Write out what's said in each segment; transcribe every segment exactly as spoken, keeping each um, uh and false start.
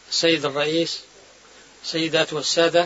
السيد الرئيس، سيدات والسادة،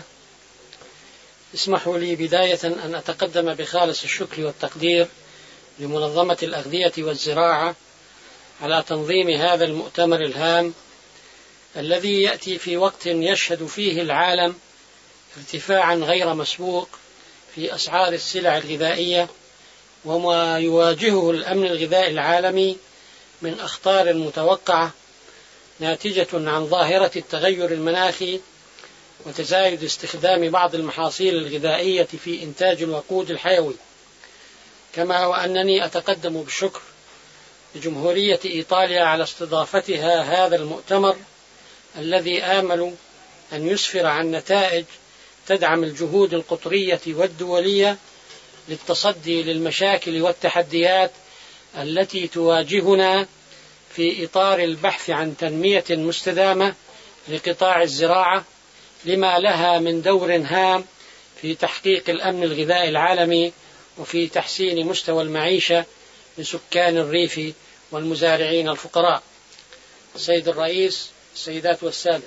اسمحوا لي بداية أن أتقدم بخالص الشكر والتقدير لمنظمة الأغذية والزراعة على تنظيم هذا المؤتمر الهام الذي يأتي في وقت يشهد فيه العالم ارتفاعا غير مسبوق في أسعار السلع الغذائية وما يواجهه الأمن الغذائي العالمي من أخطار متوقعة ناتجة عن ظاهرة التغير المناخي وتزايد استخدام بعض المحاصيل الغذائية في إنتاج الوقود الحيوي. كما وأنني أتقدم بالشكر لجمهورية إيطاليا على استضافتها هذا المؤتمر الذي آمل أن يسفر عن نتائج تدعم الجهود القطرية والدولية للتصدي للمشاكل والتحديات التي تواجهنا في إطار البحث عن تنمية مستدامة لقطاع الزراعة لما لها من دور هام في تحقيق الأمن الغذائي العالمي وفي تحسين مستوى المعيشة لسكان الريف والمزارعين الفقراء. السيد الرئيس، السيدات والسادة،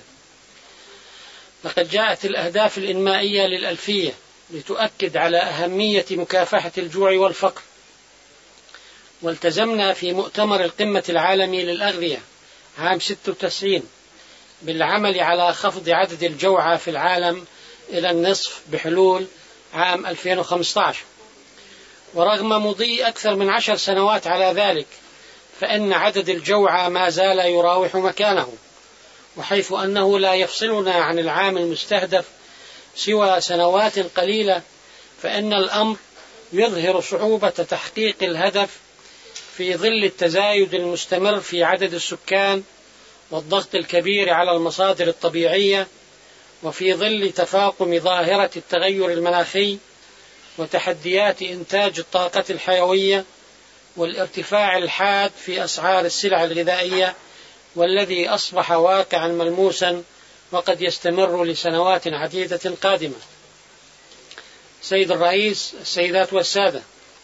لقد جاءت الأهداف الإنمائية للألفية لتؤكد على أهمية مكافحة الجوع والفقر، والتزمنا في مؤتمر القمة العالمي للأغذية عام ستة وتسعين بالعمل على خفض عدد الجوعى في العالم إلى النصف بحلول عام ألفين وخمسة عشر. ورغم مضي أكثر من عشر سنوات على ذلك فإن عدد الجوعى ما زال يراوح مكانه، وحيث أنه لا يفصلنا عن العام المستهدف سوى سنوات قليلة، فإن الأمر يظهر صعوبة تحقيق الهدف في ظل التزايد المستمر في عدد السكان والضغط الكبير على المصادر الطبيعية، وفي ظل تفاقم ظاهرة التغير المناخي وتحديات إنتاج الطاقة الحيوية والارتفاع الحاد في أسعار السلع الغذائية، والذي أصبح واقعا ملموسا وقد يستمر لسنوات عديدة قادمة. سيد الرئيس، السيدات والسادة،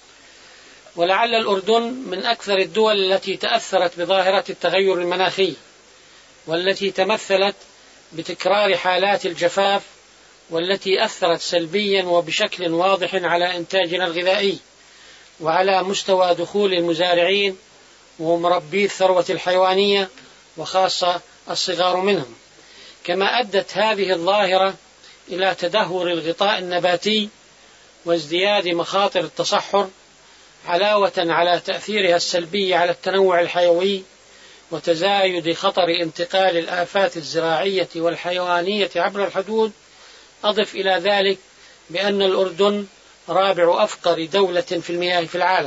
ولعل الأردن من أكثر الدول التي تأثرت بظاهرة التغير المناخي، والتي تمثلت بتكرار حالات الجفاف، والتي أثرت سلبيا وبشكل واضح على إنتاجنا الغذائي وعلى مستوى دخول المزارعين ومربي الثروة الحيوانية وخاصة الصغار منهم. كما أدت هذه الظاهرة إلى تدهور الغطاء النباتي وازدياد مخاطر التصحر، علاوة على تأثيرها السلبي على التنوع الحيوي وتزايد خطر انتقال الآفات الزراعية والحيوانية عبر الحدود. أضف إلى ذلك بأن الأردن رابع أفقر دولة في المياه في العالم.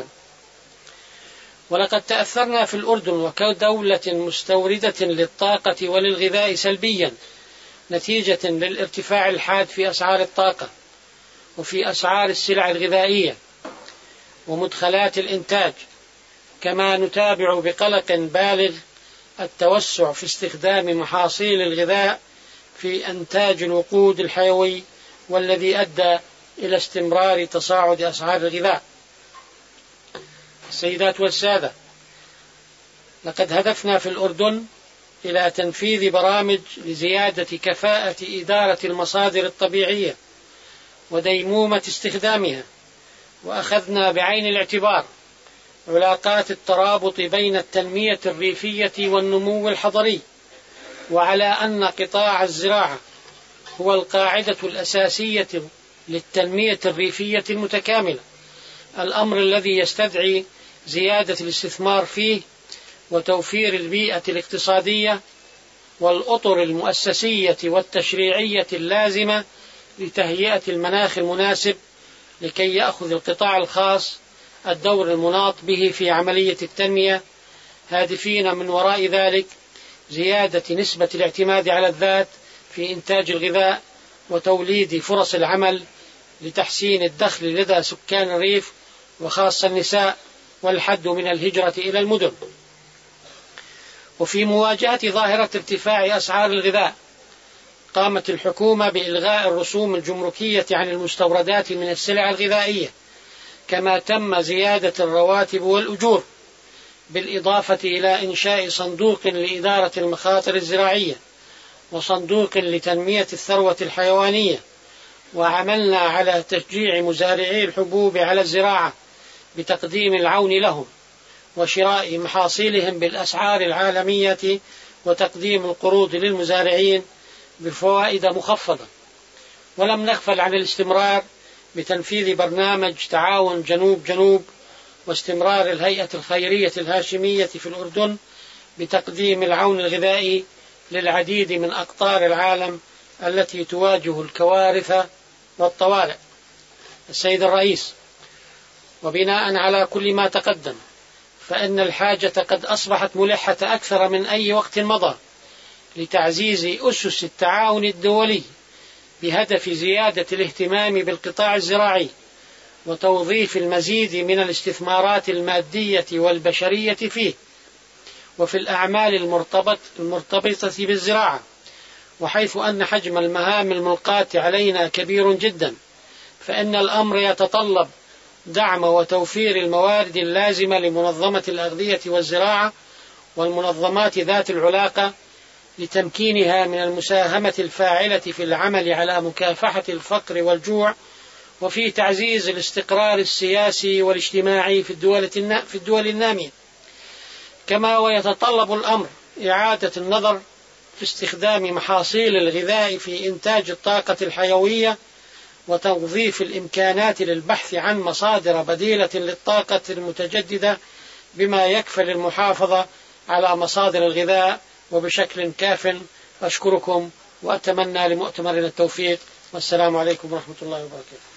ولقد تأثرنا في الأردن وكدولة مستوردة للطاقة وللغذاء سلبيا نتيجة للارتفاع الحاد في أسعار الطاقة وفي أسعار السلع الغذائية ومدخلات الإنتاج. كما نتابع بقلق بالغ التوسع في استخدام محاصيل الغذاء في إنتاج الوقود الحيوي، والذي أدى إلى استمرار تصاعد أسعار الغذاء. السيدات والسادة، لقد هدفنا في الأردن إلى تنفيذ برامج لزيادة كفاءة إدارة المصادر الطبيعية وديمومة استخدامها، وأخذنا بعين الاعتبار علاقات الترابط بين التنمية الريفية والنمو الحضري، وعلى أن قطاع الزراعة هو القاعدة الأساسية للتنمية الريفية المتكاملة، الأمر الذي يستدعي زيادة الاستثمار فيه وتوفير البيئة الاقتصادية والأطر المؤسسية والتشريعية اللازمة لتهيئة المناخ المناسب لكي يأخذ القطاع الخاص الدور المناط به في عملية التنمية، هادفين من وراء ذلك زيادة نسبة الاعتماد على الذات في إنتاج الغذاء وتوليد فرص العمل لتحسين الدخل لدى سكان الريف وخاصة النساء، والحد من الهجرة إلى المدن. وفي مواجهة ظاهرة ارتفاع أسعار الغذاء قامت الحكومة بإلغاء الرسوم الجمركية عن المستوردات من السلع الغذائية، كما تم زيادة الرواتب والأجور، بالإضافة إلى إنشاء صندوق لإدارة المخاطر الزراعية وصندوق لتنمية الثروة الحيوانية، وعملنا على تشجيع مزارعي الحبوب على الزراعة بتقديم العون لهم وشراء محاصيلهم بالأسعار العالمية، وتقديم القروض للمزارعين بفوائد مخفضة. ولم نغفل عن الاستمرار بتنفيذ برنامج تعاون جنوب جنوب، واستمرار الهيئة الخيرية الهاشمية في الأردن بتقديم العون الغذائي للعديد من أقطار العالم التي تواجه الكوارث والطوارئ. السيد الرئيس، وبناء على كل ما تقدم، فإن الحاجة قد أصبحت ملحة أكثر من أي وقت مضى لتعزيز أسس التعاون الدولي بهدف زيادة الاهتمام بالقطاع الزراعي وتوظيف المزيد من الاستثمارات المادية والبشرية فيه وفي الأعمال المرتبط المرتبطة بالزراعة، وحيث أن حجم المهام الملقاة علينا كبير جدا، فإن الأمر يتطلب دعم وتوفير الموارد اللازمة لمنظمة الأغذية والزراعة والمنظمات ذات العلاقة لتمكينها من المساهمة الفاعلة في العمل على مكافحة الفقر والجوع وفي تعزيز الاستقرار السياسي والاجتماعي في الدول في الدول النامية. كما ويتطلب الأمر إعادة النظر في استخدام محاصيل الغذاء في إنتاج الطاقة الحيوية وتوظيف الإمكانات للبحث عن مصادر بديلة للطاقة المتجددة بما يكفل المحافظة على مصادر الغذاء وبشكل كاف. أشكركم وأتمنى لمؤتمرنا التوفيق، والسلام عليكم ورحمة الله وبركاته.